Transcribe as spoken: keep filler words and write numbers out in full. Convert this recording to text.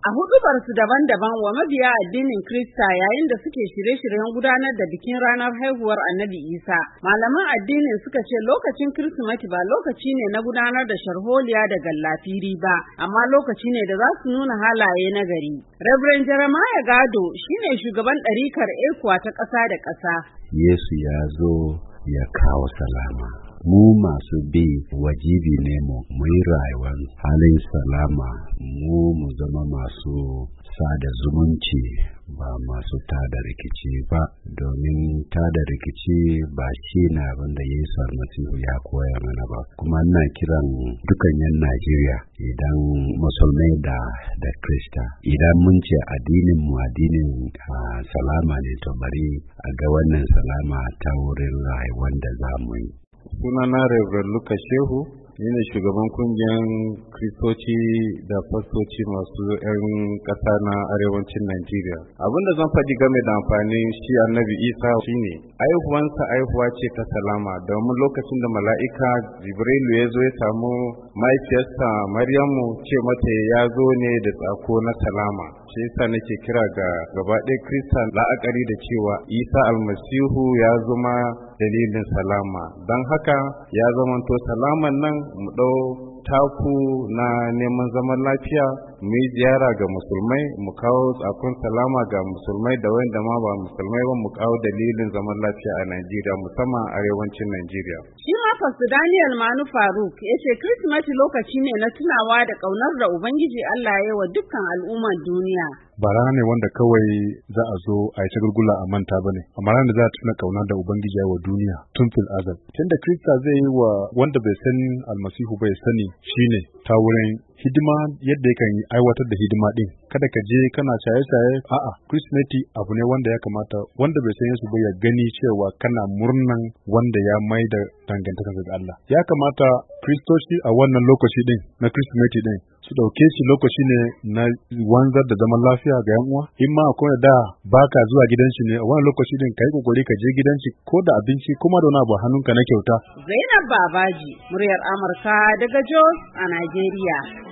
A huɗubarsu daban-daban wa mabiya addinin Kirista yayin da suke shirye-shiryen gudanar da bikin ranar haihuwar Annabi Isa, malaman addinin suka ce lokacin Kirsimeti ba lokaci ne na gudanar da sharholiya da gallafiri ba, amma lokaci ne da za su nuna halaye na gari. Reverend Jeremiah Gado shine shugaban ɗarikar Ekuwa ta ƙasa da ƙasa. Yesu ya zo ya kawo salama. Mu masu bi wajibi ne mu yi rayuwar halin salama, mu mu zama masu sada zumunci ba masu tada rikici ba, domin tada rikici ba shi na abin da Yesu Almasihu ya koya mana ba. Kuma ina kiran dukan yan Najeriya, idan musulmai da da Krista, idan mun ce addinin mu addinin uh, salama ne, to bari a ga wannan salama ta wurin rayuwar da za mu yi. Sunana Reverend Lucas Shehu, ni ne shugaban kungiyar Kristoci da fastoci masu 'yan ƙasa na arewacin Najeriya. Abinda zan faɗi game da amfanin shi Annabi Isa shine aihuwansa aihuwa ce ta salama, domin lokacin da mala'ika Jibrilu ya zo ya samu mahaifiyarsa Maryamu, ce mata ya zo ne da tsako na salama. Shi yasa nake kira ga gaba ɗaya Kirista la'akari da cewa Isa Almasihu ya zama dalilin salama. Don haka ya zamanto salaman nan mu ɗau taku na neman zaman lafiya, mu yi ziyara ga musulmai, mu kawo tsakon salama ga musulmai da wanda ma ba musulmai ba, mu kawo dalilin zaman lafiya a Najeriya, musamman arewacin Najeriya. Shi ma Pastor Daniel Manu Faruk ya ce Kirsimeti lokaci ne na tunawa da ƙaunar da Ubangiji Allah ya yi wa dukkan al'ummar duniya. Ba rana ne wanda kawai za a zo a yi ta gurgula a manta ba ne, amma rana za a tuna ƙauna da Ubangiji ya wa duniya tun fil azal. Tunda Kirista zai yi wa wanda bai san Almasihu bai sani shine ta wurin hidima, yadda yakan yi aiwatar da hidima din. Kada ka je kana shaye-shaye, a'a, Kirsimeti abu ne wanda ya kamata wanda bai san Yesu ba ya gani cewa kana murnan wanda ya mai da dangantaka ga Allah. Ya kamata Kristoci a wannan lokaci din na Kirsimeti din su ɗauke shi lokaci ne na wanzar da zaman lafiya ga yan uwa. In ma akwai da baka zuwa gidan shi ne, a wannan lokaci din kai kokari ka je gidan shi, ko da abinci kuma da wani abu hannunka na kyauta. Zainab Babaji, muryar Amurka daga Jos a Najeriya.